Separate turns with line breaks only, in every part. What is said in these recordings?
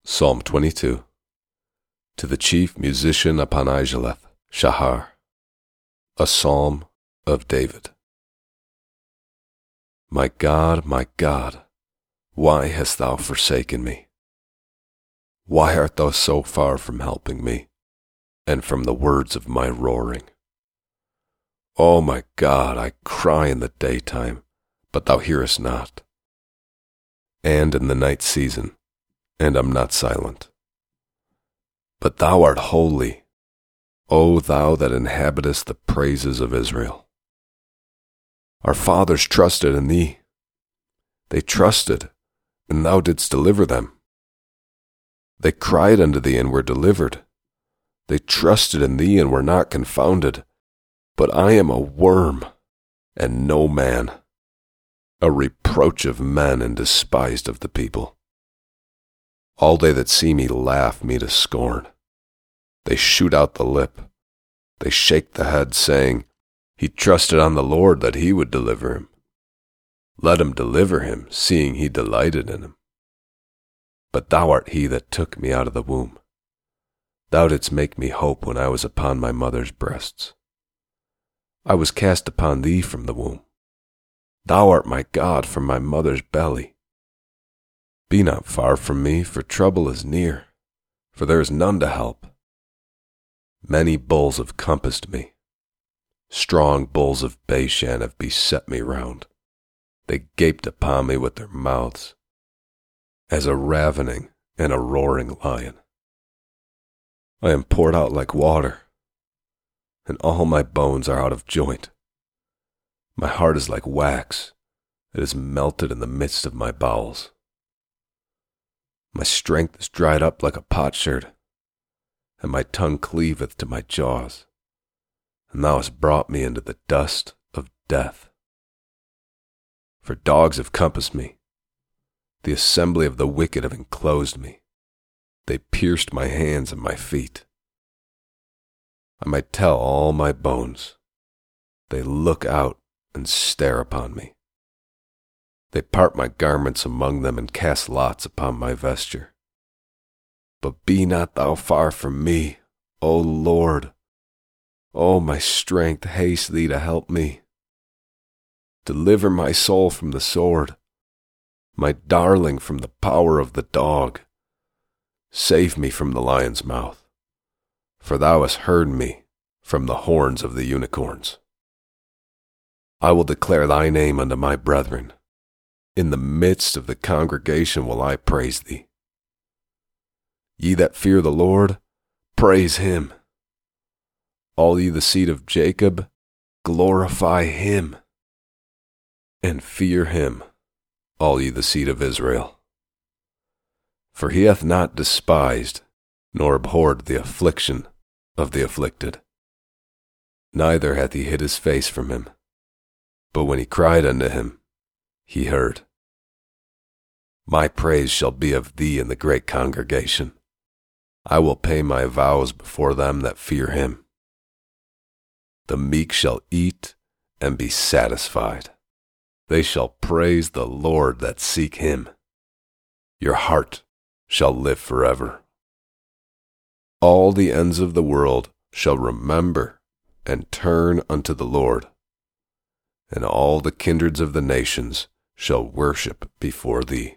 Psalm 22. To the chief musician upon Aijaleth, Shahar. A psalm of David. My God, why hast thou forsaken me? Why art thou so far from helping me, and from the words of my roaring? O my God, I cry in the daytime, but thou hearest not, and in the night season, and am not silent. But thou art holy, O thou that inhabitest the praises of Israel. Our fathers trusted in thee. They trusted, and thou didst deliver them. They cried unto thee, and were delivered. They trusted in thee, and were not confounded. But I am a worm, and no man, a reproach of men, and despised of the people. All they that see me laugh me to scorn. They shoot out the lip. They shake the head, saying, He trusted on the Lord that he would deliver him. Let him deliver him, seeing he delighted in him. But thou art he that took me out of the womb. Thou didst make me hope when I was upon my mother's breasts. I was cast upon thee from the womb. Thou art my God from my mother's belly. Be not far from me, for trouble is near, for there is none to help. Many bulls have compassed me. Strong bulls of Bashan have beset me round. They gaped upon me with their mouths, as a ravening and a roaring lion. I am poured out like water, and all my bones are out of joint. My heart is like wax, it is melted in the midst of my bowels. My strength is dried up like a potsherd, and my tongue cleaveth to my jaws, and thou hast brought me into the dust of death. For dogs have compassed me, the assembly of the wicked have enclosed me. They pierced my hands and my feet. I might tell all my bones. They look out and stare upon me. They part my garments among them and cast lots upon my vesture. But be not thou far from me, O Lord. O my strength, haste thee to help me. Deliver my soul from the sword, my darling from the power of the dog. Save me from the lion's mouth, for thou hast heard me from the horns of the unicorns. I will declare thy name unto my brethren. In the midst of the congregation will I praise thee. Ye that fear the Lord, praise him. All ye the seed of Jacob, glorify him. And fear him, all ye the seed of Israel. For he hath not despised, nor abhorred the affliction of the afflicted. Neither hath he hid his face from him. But when he cried unto him, he heard. My praise shall be of thee in the great congregation. I will pay my vows before them that fear him. The meek shall eat and be satisfied. They shall praise the Lord that seek him. Your heart shall live forever. All the ends of the world shall remember and turn unto the Lord, and all the kindreds of the nations shall worship before thee.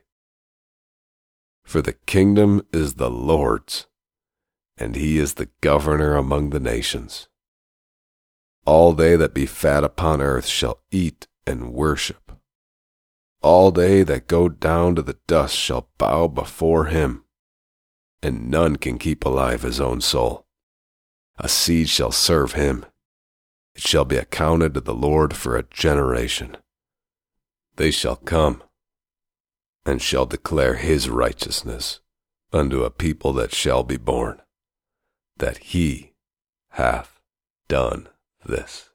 For the kingdom is the Lord's, and he is the governor among the nations. All they that be fat upon earth shall eat and worship. All they that go down to the dust shall bow before him, and none can keep alive his own soul. A seed shall serve him. It shall be accounted to the Lord for a generation. They shall come, and shall declare his righteousness unto a people that shall be born, that he hath done this.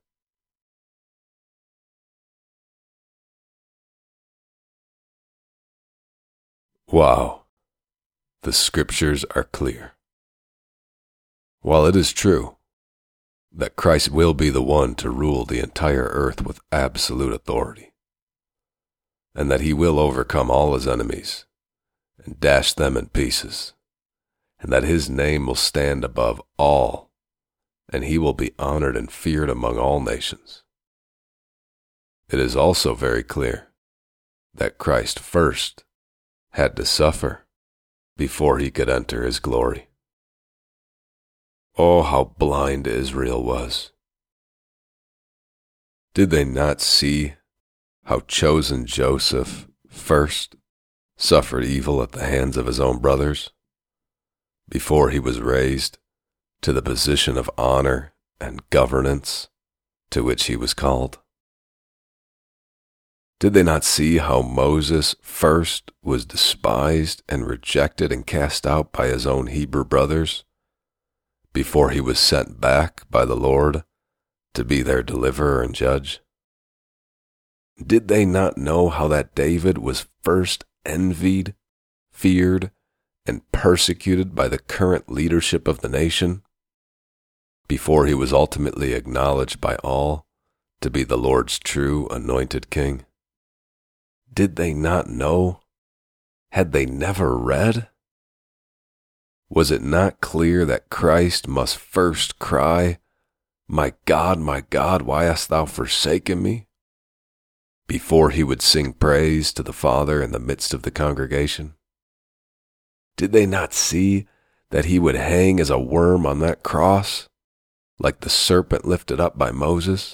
Wow, the scriptures are clear. While it is true that Christ will be the one to rule the entire earth with absolute authority, and that he will overcome all his enemies and dash them in pieces, and that his name will stand above all, and he will be honored and feared among all nations. It is also very clear that Christ first had to suffer before he could enter his glory. Oh, how blind Israel was! Did they not see how chosen Joseph first suffered evil at the hands of his own brothers before he was raised to the position of honor and governance to which he was called? Did they not see how Moses first was despised and rejected and cast out by his own Hebrew brothers before he was sent back by the Lord to be their deliverer and judge? Did they not know how that David was first envied, feared, and persecuted by the current leadership of the nation before he was ultimately acknowledged by all to be the Lord's true anointed king? Did they not know? Had they never read? Was it not clear that Christ must first cry, my God, why hast thou forsaken me?" before he would sing praise to the Father in the midst of the congregation? Did they not see that he would hang as a worm on that cross, like the serpent lifted up by Moses,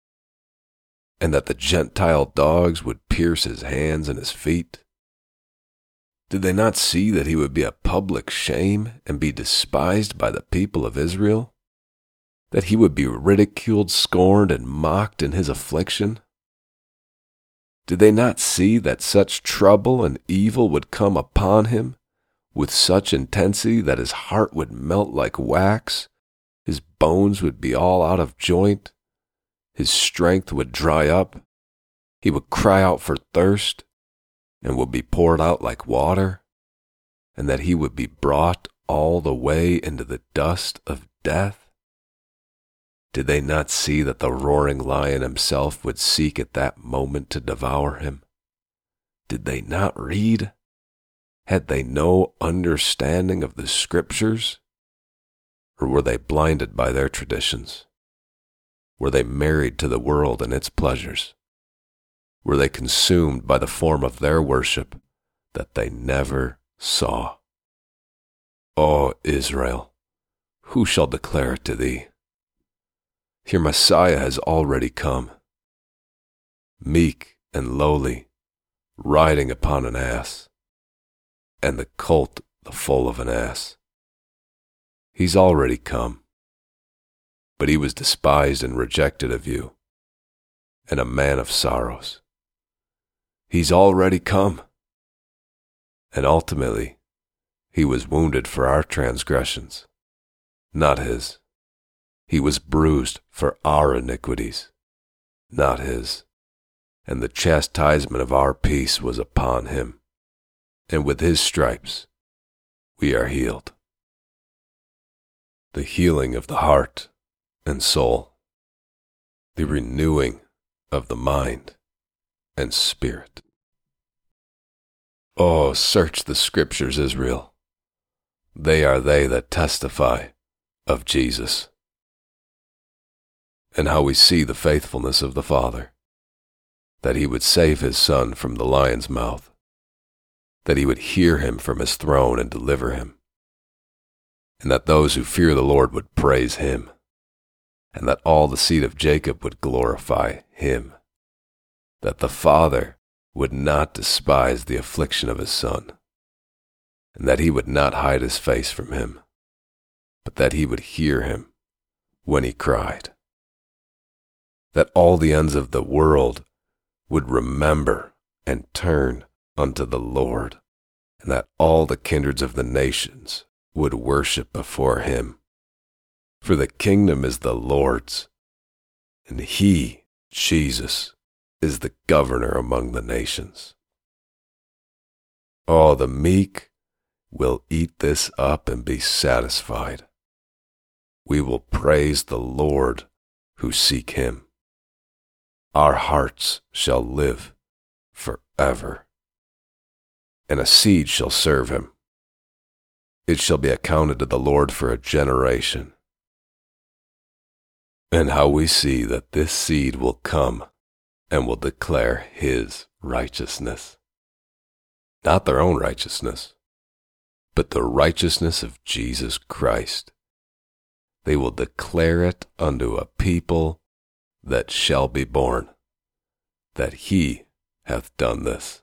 and that the Gentile dogs would pierce his hands and his feet? Did they not see that he would be a public shame and be despised by the people of Israel? That he would be ridiculed, scorned, and mocked in his affliction? Did they not see that such trouble and evil would come upon him with such intensity that his heart would melt like wax, his bones would be all out of joint, his strength would dry up, he would cry out for thirst, and would be poured out like water, and that he would be brought all the way into the dust of death? Did they not see that the roaring lion himself would seek at that moment to devour him? Did they not read? Had they no understanding of the Scriptures? Or were they blinded by their traditions? Were they married to the world and its pleasures? Were they consumed by the form of their worship that they never saw? O Israel, who shall declare it to thee? Your Messiah has already come, meek and lowly, riding upon an ass, and the colt the foal of an ass. He's already come, but he was despised and rejected of you, and a man of sorrows. He's already come, and ultimately he was wounded for our transgressions, not his. He was bruised for our iniquities, not his. And the chastisement of our peace was upon him, and with his stripes we are healed. The healing of the heart and soul, the renewing of the mind and spirit. Oh, search the Scriptures, Israel. They are they that testify of Jesus. And how we see the faithfulness of the Father, that he would save his Son from the lion's mouth, that he would hear him from his throne and deliver him, and that those who fear the Lord would praise him, and that all the seed of Jacob would glorify him, that the Father would not despise the affliction of his Son, and that he would not hide his face from him, but that he would hear him when he cried, that all the ends of the world would remember and turn unto the Lord, and that all the kindreds of the nations would worship before him. For the kingdom is the Lord's, and he, Jesus, is the governor among the nations. Oh, the meek will eat this up and be satisfied. We will praise the Lord who seek him. Our hearts shall live forever, and a seed shall serve him. it shall be accounted to the Lord for a generation. And how we see that this seed will come and will declare his righteousness. Not their own righteousness, but the righteousness of Jesus Christ. They will declare it unto a people that shall be born, that he hath done this.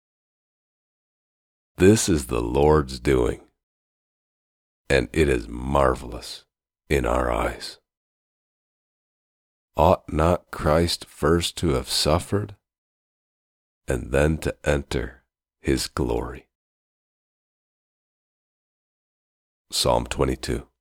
This is the Lord's doing, and it is marvelous in our eyes. Ought not Christ first to have suffered, and then to enter his glory? Psalm 22.